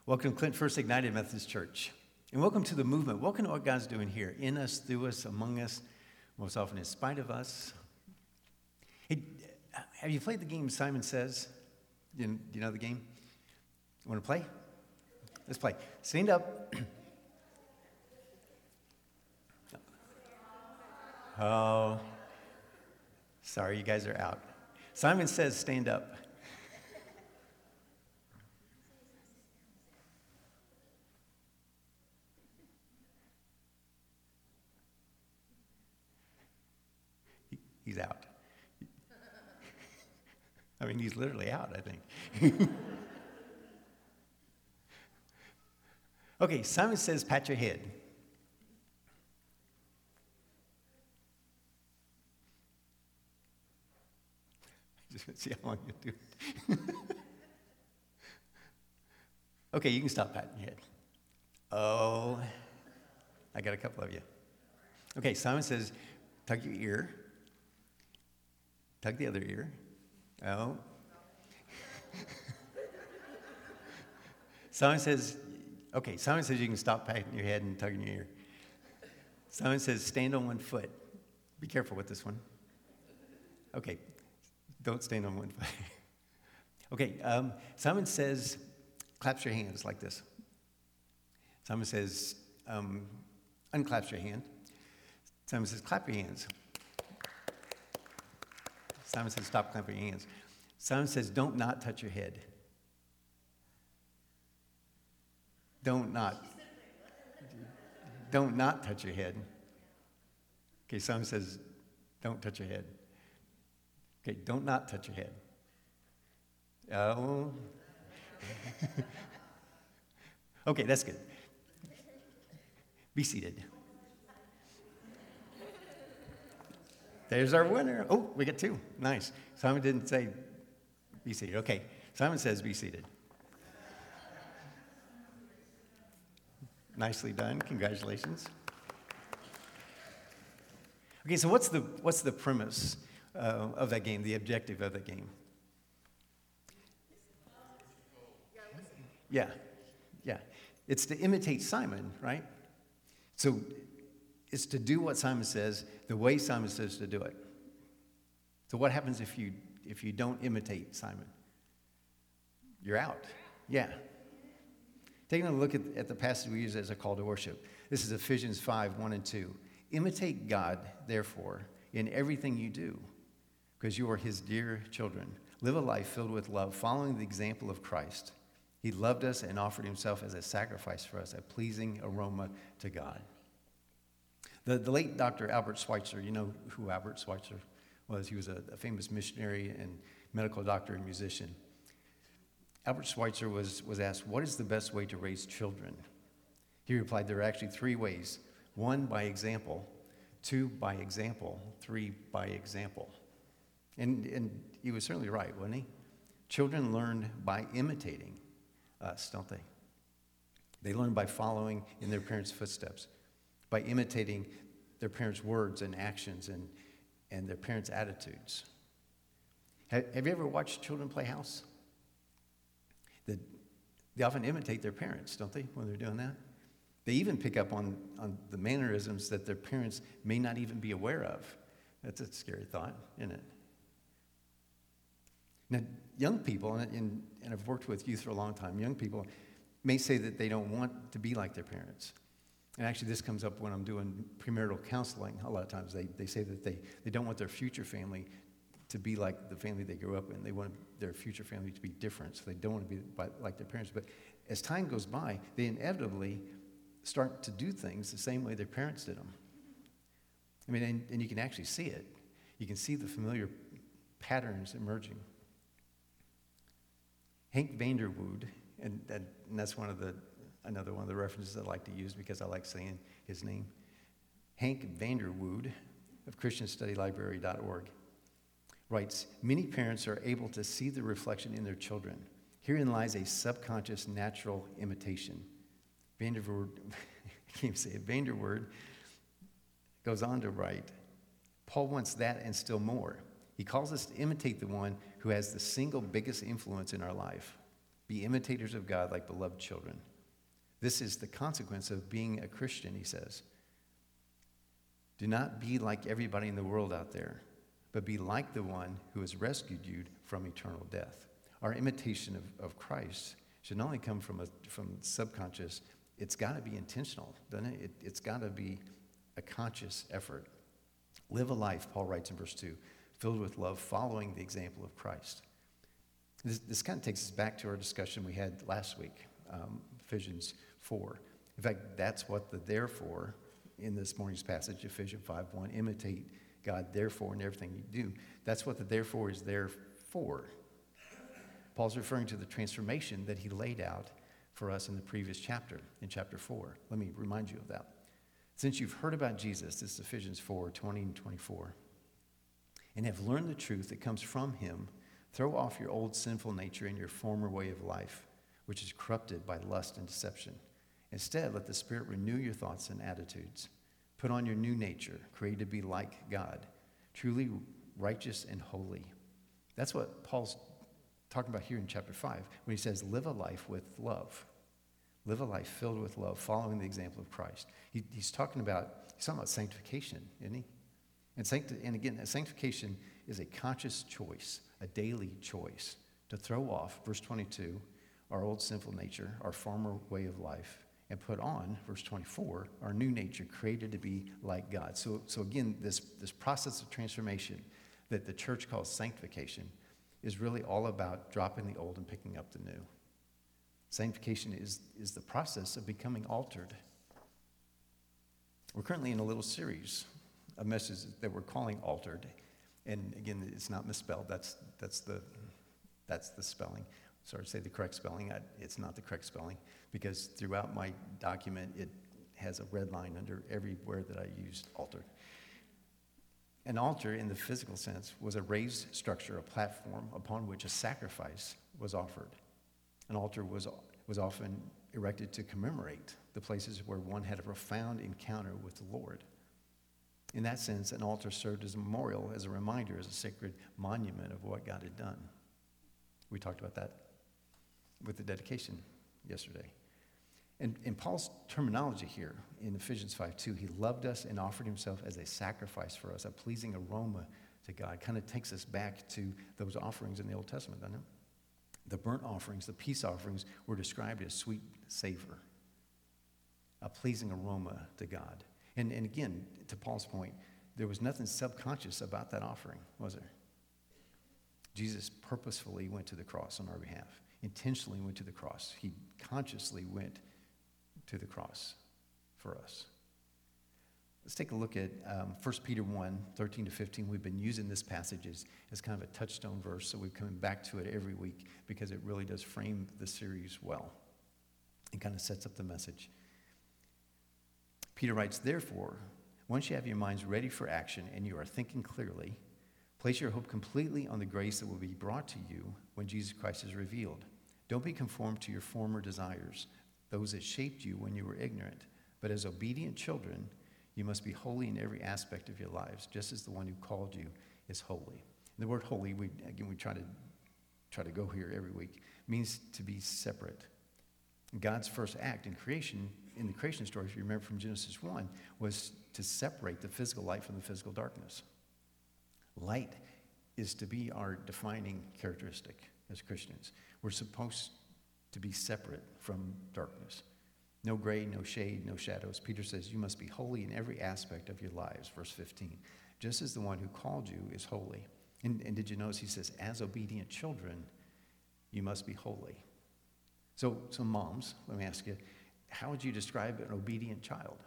Welcome to Clinton First Ignited Methodist Church. And welcome to the movement. Welcome to what God's doing here, in us, through us, among us, most often in spite of us. Hey, have you played the game Simon Says? Do you know the game? Want to play? Let's play. Stand up. Oh, sorry, you guys are out. Simon Says, stand up. He's out. I mean, he's literally out, I think. Okay, Simon Says, pat your head. Just going to see how long you do it. Okay, you can stop patting your head. Oh, I got a couple of you. Okay, Simon Says, tug your ear. Tug the other ear. Oh. Simon says you can stop patting your head and tugging your ear. Simon says, stand on one foot. Be careful with this one. Okay, don't stand on one foot. Okay, Simon says, claps your hands like this. Simon says, unclaps your hand. Simon says, clap your hands. Simon says, stop clapping your hands. Simon says, don't not touch your head. Don't not touch your head. Okay, Simon says, don't touch your head. Okay, don't not touch your head. Oh. Okay, that's good. Be seated. There's our winner. Oh, we get two. Nice. Simon didn't say be seated. Okay, Simon says be seated. Nicely done. Congratulations. Okay, so what's the premise of that game, the objective of that game? Yeah. It's to imitate Simon, right? So it's to do what Simon says, the way Simon says to do it. So what happens if you don't imitate Simon? You're out. Yeah. Taking a look at the passage we use as a call to worship. This is Ephesians 5, 1 and 2. Imitate God, therefore, in everything you do, because you are his dear children. Live a life filled with love, following the example of Christ. He loved us and offered himself as a sacrifice for us, a pleasing aroma to God. The late Dr. Albert Schweitzer, you know who Albert Schweitzer was? He was a famous missionary and medical doctor and musician. Albert Schweitzer was asked, what is the best way to raise children? He replied, there are actually three ways. 1, by example. 2, by example. 3, by example. And he was certainly right, wasn't he? Children learn by imitating us, don't they? They learn by following in their parents' footsteps, by imitating their parents' words and actions and their parents' attitudes. Have you ever watched children play house? They often imitate their parents, don't they, when they're doing that? They even pick up on the mannerisms that their parents may not even be aware of. That's a scary thought, isn't it? Now, young people, and I've worked with youth for a long time, young people may say that they don't want to be like their parents. And actually, this comes up when I'm doing premarital counseling. A lot of times they say that they don't want their future family to be like the family they grew up in. They want their future family to be different, so they don't want to be like their parents. But as time goes by, they inevitably start to do things the same way their parents did them. I mean, and you can actually see it. You can see the familiar patterns emerging. Hank Vanderwood, and that's another one of the references I like to use because I like saying his name. Hank Vanderwood of ChristianStudyLibrary.org writes, many parents are able to see the reflection in their children. Herein lies a subconscious natural imitation. Vanderwood, I can't say it, Vanderwood goes on to write, Paul wants that and still more. He calls us to imitate the one who has the single biggest influence in our life. Be imitators of God like beloved children. This is the consequence of being a Christian, he says. Do not be like everybody in the world out there, but be like the one who has rescued you from eternal death. Our imitation of Christ should not only come from subconscious, it's got to be intentional, doesn't it? It's got to be a conscious effort. Live a life, Paul writes in verse 2, filled with love, following the example of Christ. This kind of takes us back to our discussion we had last week, Ephesians 4. In fact, that's what the therefore in this morning's passage, Ephesians 5:1, imitate God therefore in everything you do. That's what the therefore is there for. Paul's referring to the transformation that he laid out for us in the previous chapter, in chapter 4. Let me remind you of that. Since you've heard about Jesus, this is Ephesians 4:20 and 24, and have learned the truth that comes from him, throw off your old sinful nature and your former way of life, which is corrupted by lust and deception. Instead, let the Spirit renew your thoughts and attitudes. Put on your new nature, created to be like God, truly righteous and holy. That's what Paul's talking about here in chapter 5, when he says, live a life with love. Live a life filled with love, following the example of Christ. He's talking about sanctification, isn't he? And again, sanctification is a conscious choice, a daily choice, to throw off, verse 22, our old sinful nature, our former way of life, and put on, verse 24, our new nature, created to be like God. So again, this process of transformation that the church calls sanctification is really all about dropping the old and picking up the new. Sanctification is the process of becoming altered. We're currently in a little series of messages that we're calling Altered. And again, it's not misspelled. That's the spelling. Sorry to say the correct spelling. It's not the correct spelling, because throughout my document, it has a red line under every word that I used, altered. An altar, in the physical sense, was a raised structure, a platform upon which a sacrifice was offered. An altar was often erected to commemorate the places where one had a profound encounter with the Lord. In that sense, an altar served as a memorial, as a reminder, as a sacred monument of what God had done. We talked about that with the dedication yesterday. And in Paul's terminology here in Ephesians 5:2, he loved us and offered himself as a sacrifice for us, a pleasing aroma to God. Kind of takes us back to those offerings in the Old Testament, doesn't it? The burnt offerings, the peace offerings were described as sweet savor, a pleasing aroma to God. And again, to Paul's point, there was nothing subconscious about that offering, was there? Jesus purposefully went to the cross on our behalf, intentionally went to the cross. He consciously went to the cross for us. Let's take a look at 1 Peter 1:13-15. We've been using this passage as kind of a touchstone verse, so we're coming back to it every week because it really does frame the series well and kind of sets up the message. Peter writes, therefore, once you have your minds ready for action and you are thinking clearly, place your hope completely on the grace that will be brought to you when Jesus Christ is revealed. Don't be conformed to your former desires, those that shaped you when you were ignorant. But as obedient children, you must be holy in every aspect of your lives, just as the one who called you is holy. And the word holy, we try to go here every week, means to be separate. God's first act in creation, in the creation story, if you remember from Genesis 1, was to separate the physical light from the physical darkness. Light is to be our defining characteristic as Christians. We're supposed to be separate from darkness. No gray, no shade, no shadows. Peter says you must be holy in every aspect of your lives, verse 15. Just as the one who called you is holy. And did you notice he says, as obedient children, you must be holy. So moms, let me ask you, how would you describe an obedient child?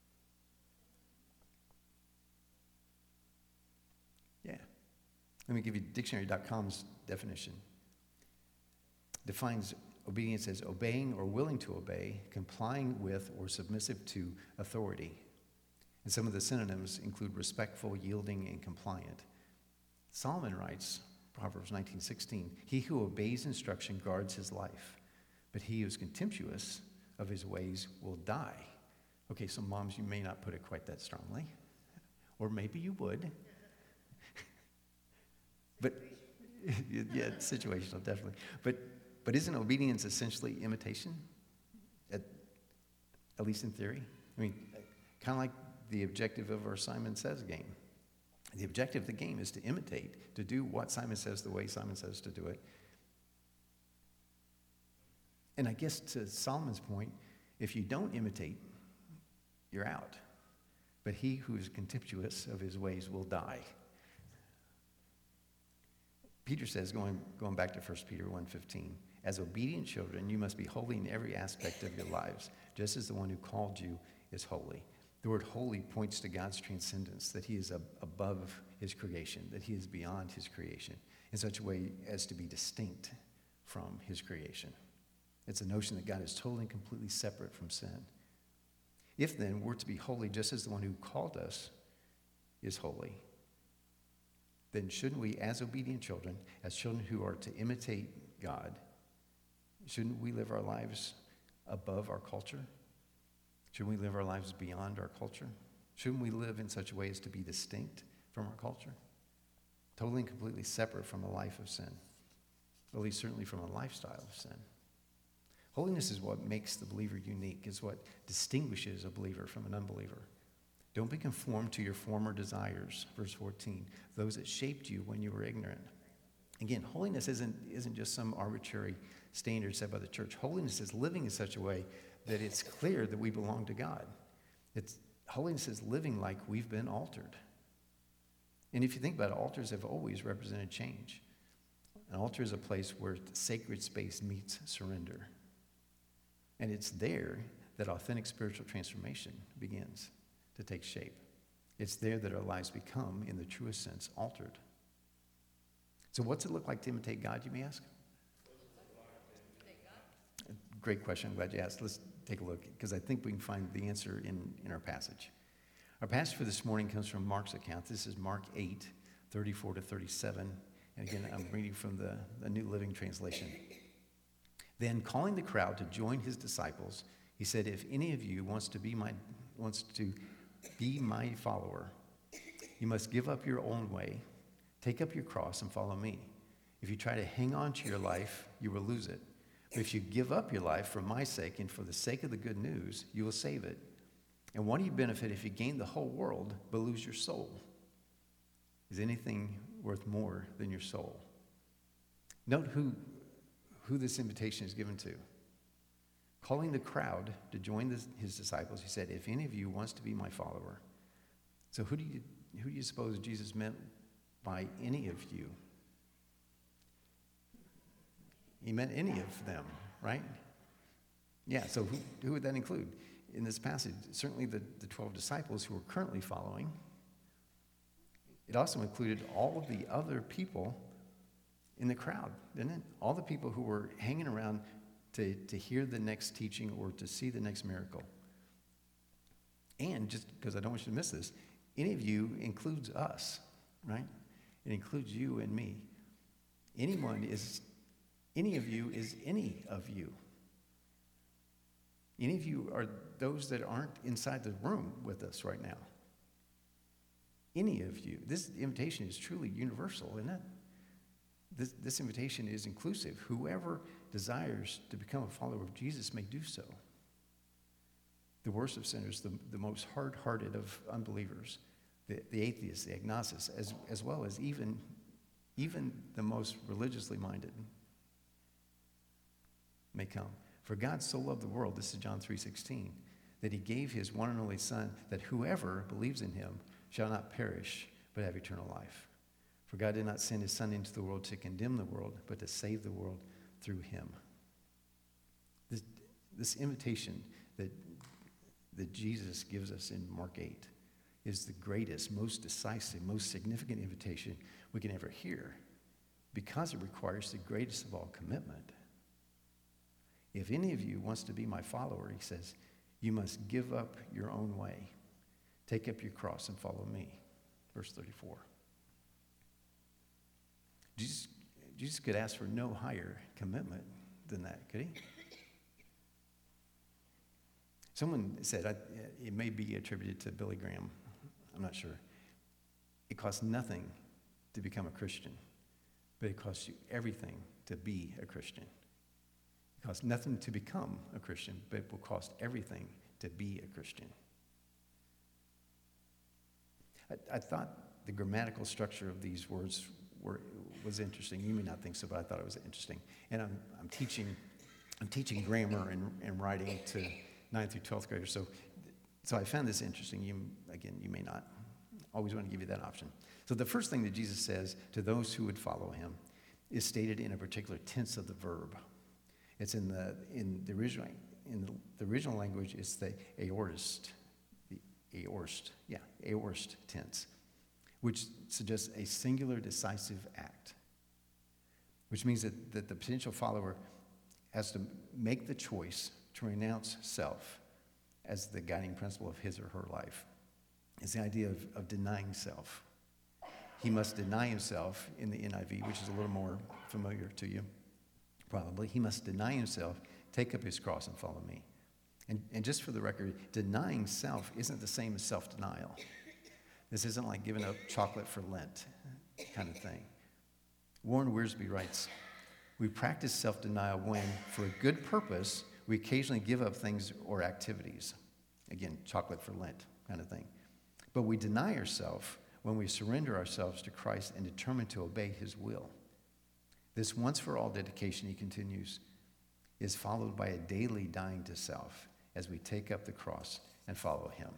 Yeah. Let me give you dictionary.com's definition. Defines obedience as obeying or willing to obey, complying with or submissive to authority. And some of the synonyms include respectful, yielding, and compliant. Solomon writes, Proverbs 19:16, he who obeys instruction guards his life, but he who is contemptuous of his ways will die. Okay, so moms, you may not put it quite that strongly, or maybe you would. But yeah, it's situational, definitely. But But isn't obedience essentially imitation? At least in theory? I mean, kind of like the objective of our Simon Says game. The objective of the game is to imitate, to do what Simon says the way Simon says to do it. And I guess to Solomon's point, if you don't imitate, you're out. But he who is contemptuous of his ways will die. Peter says, going back to 1 Peter 1:15, as obedient children, you must be holy in every aspect of your lives, just as the one who called you is holy. The word holy points to God's transcendence, that he is above his creation, that he is beyond his creation, in such a way as to be distinct from his creation. It's a notion that God is totally and completely separate from sin. If then we're to be holy just as the one who called us is holy, then shouldn't we, as obedient children, as children who are to imitate God, shouldn't we live our lives above our culture? Shouldn't we live our lives beyond our culture? Shouldn't we live in such a way as to be distinct from our culture? Totally and completely separate from a life of sin. Or at least certainly from a lifestyle of sin. Holiness is what makes the believer unique, is what distinguishes a believer from an unbeliever. Don't be conformed to your former desires, verse 14, those that shaped you when you were ignorant. Again, holiness isn't just some arbitrary standard set by the church. Holiness is living in such a way that it's clear that we belong to God. Holiness is living like we've been altered. And if you think about it, altars have always represented change. An altar is a place where sacred space meets surrender. And it's there that authentic spiritual transformation begins to take shape. It's there that our lives become, in the truest sense, altered. So what's it look like to imitate God, you may ask? Great question. I'm glad you asked. Let's take a look, because I think we can find the answer in our passage. Our passage for this morning comes from Mark's account. This is Mark 8, 34 to 37. And again, I'm reading from the New Living Translation. Then, calling the crowd to join his disciples, he said, if any of you wants to be my follower, you must give up your own way, take up your cross, and follow me. If you try to hang on to your life, you will lose it. But if you give up your life for my sake and for the sake of the good news, you will save it. And what do you benefit if you gain the whole world but lose your soul? Is anything worth more than your soul? Note who this invitation is given to. Calling the crowd to join his disciples, he said, if any of you wants to be my follower. So who do you suppose Jesus meant by any of you? He meant any of them, right? Yeah, so who would that include? In this passage, certainly the 12 disciples who are currently following. It also included all of the other people in the crowd, didn't it? All the people who were hanging around to hear the next teaching or to see the next miracle. And just because I don't want you to miss this, any of you includes us, right? It includes you and me. Any of you is any of you. Any of you are those that aren't inside the room with us right now. Any of you. This invitation is truly universal, isn't it? This invitation is inclusive. Whoever desires to become a follower of Jesus may do so. The worst of sinners, the most hard-hearted of unbelievers, the atheists, the agnostics, as well as even the most religiously minded may come. For God so loved the world, this is John 3:16, that he gave his one and only Son, that whoever believes in him shall not perish, but have eternal life. For God did not send his Son into the world to condemn the world, but to save the world through him. This invitation that Jesus gives us in Mark 8 is the greatest, most decisive, most significant invitation we can ever hear, because it requires the greatest of all commitment. If any of you wants to be my follower, he says, you must give up your own way. Take up your cross and follow me. Verse 34. Jesus could ask for no higher commitment than that, could he? Someone said, it may be attributed to Billy Graham, I'm not sure. It costs nothing to become a Christian, but it costs you everything to be a Christian. It costs nothing to become a Christian, but it will cost everything to be a Christian. I thought the grammatical structure of these words was interesting. You may not think so, but I thought it was interesting. And I'm teaching grammar and writing to 9th through 12th graders. So I found this interesting. You may not. Always want to give you that option. So the first thing that Jesus says to those who would follow him is stated in a particular tense of the verb. It's in the original language. It's the aorist tense, which suggests a singular decisive act, which means that the potential follower has to make the choice to renounce self as the guiding principle of his or her life. It's the idea of denying self. He must deny himself in the NIV, which is a little more familiar to you, probably. He must deny himself, take up his cross, and follow me. And just for the record, denying self isn't the same as self-denial. This isn't like giving up chocolate for Lent kind of thing. Warren Wiersbe writes, "We practice self-denial when, for a good purpose, we occasionally give up things or activities." Again, chocolate for Lent kind of thing. But we deny ourselves when we surrender ourselves to Christ and determine to obey his will. This once-for-all dedication, he continues, is followed by a daily dying to self as we take up the cross and follow him.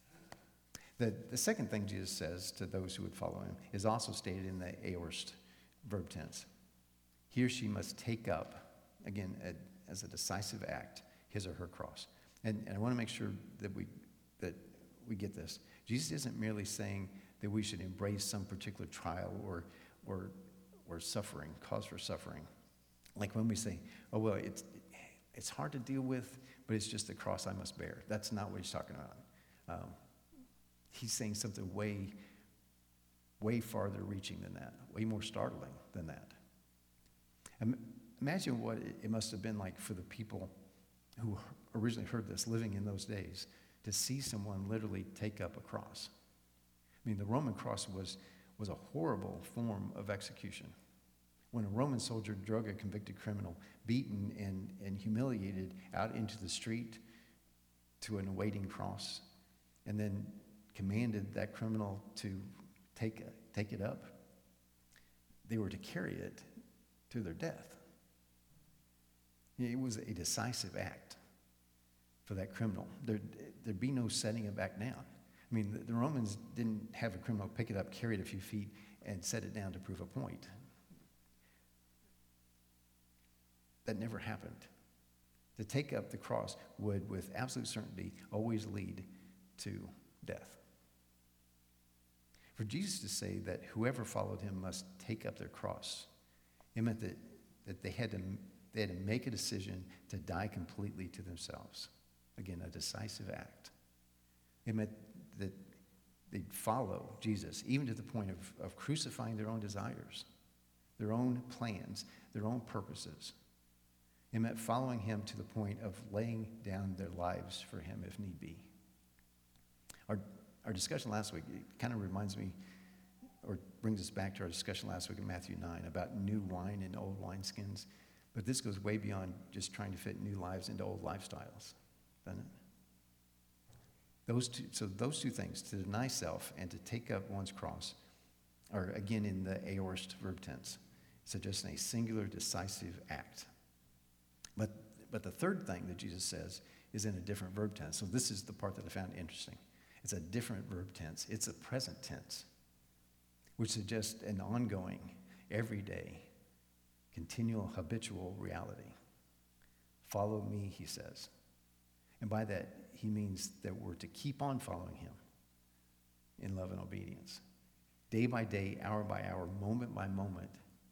The second thing Jesus says to those who would follow him is also stated in the aorist verb tense. He or she must take up, again, as a decisive act, his or her cross. And I want to make sure that we get this. Jesus isn't merely saying that we should embrace some particular trial or suffering, cause for suffering. Like when we say, oh, well, it's hard to deal with, but it's just the cross I must bear. That's not what he's talking about. He's saying something way, way farther reaching than that, way more startling than that. Imagine what it must have been like for the people who originally heard this, living in those days, to see someone literally take up a cross. I mean, the Roman cross was a horrible form of execution. When a Roman soldier drug a convicted criminal, beaten and humiliated out into the street to an awaiting cross, and then commanded that criminal to take it up, they were to carry it to their death. It was a decisive act for that criminal. There'd be no setting it back down. I mean, the Romans didn't have a criminal pick it up, carry it a few feet, and set it down to prove a point. That never happened. To take up the cross would, with absolute certainty, always lead to death. For Jesus to say that whoever followed him must take up their cross, it meant that they had to make a decision to die completely to themselves. Again, a decisive act. It meant that they'd follow Jesus, even to the point of crucifying their own desires, their own plans, their own purposes. It meant following him to the point of laying down their lives for him if need be. Our discussion last week, it kind of reminds me, or brings us back to our discussion last week in Matthew 9 about new wine in old wineskins. But this goes way beyond just trying to fit new lives into old lifestyles, doesn't it? Those two things, to deny self and to take up one's cross, are again in the aorist verb tense, suggesting a singular decisive act. But the third thing that Jesus says is in a different verb tense. So this is the part that I found interesting. It's a different verb tense. It's a present tense, which suggests an ongoing, everyday, continual, habitual reality. Follow me, he says. And by that, he means that we're to keep on following him in love and obedience. Day by day, hour by hour, moment by moment,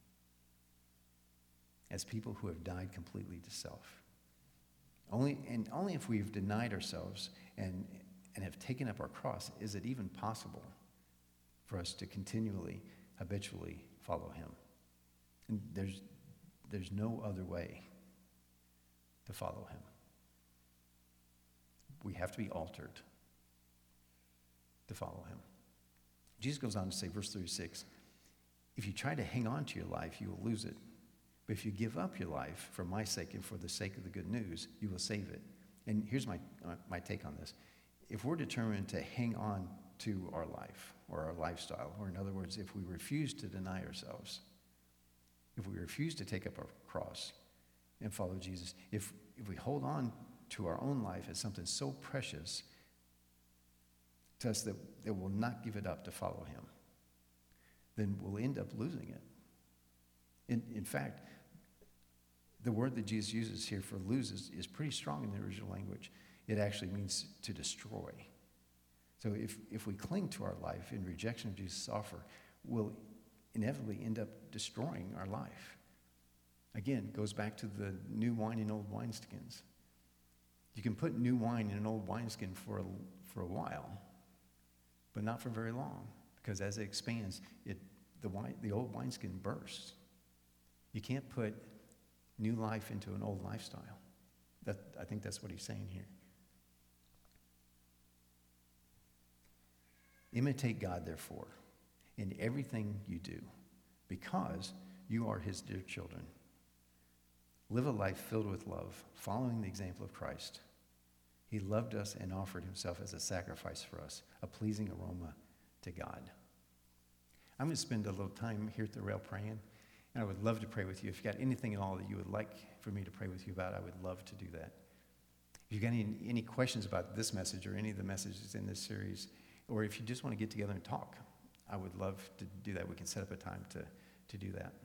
as people who have died completely to self. Only if we've denied ourselves and have taken up our cross is it even possible for us to continually, habitually follow him. And there's no other way to follow him. We have to be altered to follow him. Jesus goes on to say, verse 36, if you try to hang on to your life, you will lose it. But if you give up your life for my sake and for the sake of the good news, you will save it. And here's my take on this. If we're determined to hang on to our life or our lifestyle, or in other words, if we refuse to deny ourselves, if we refuse to take up our cross and follow Jesus, if we hold on to our own life as something so precious to us that we'll not give it up to follow him, then we'll end up losing it. In fact, the word that Jesus uses here for lose is pretty strong in the original language. It actually means to destroy. So if we cling to our life in rejection of Jesus' offer, we'll inevitably end up destroying our life. Again, it goes back to the new wine in old wineskins. You can put new wine in an old wineskin for a while, but not for very long, because as it expands, the old wineskin bursts. You can't put new life into an old lifestyle. I think that's what he's saying here. Imitate God, therefore, in everything you do, because you are his dear children. Live a life filled with love, following the example of Christ. He loved us and offered himself as a sacrifice for us, a pleasing aroma to God. I'm going to spend a little time here at the rail praying, and I would love to pray with you. If you've got anything at all that you would like for me to pray with you about, I would love to do that. If you've got any questions about this message or any of the messages in this series, or if you just want to get together and talk, I would love to do that. We can set up a time to do that.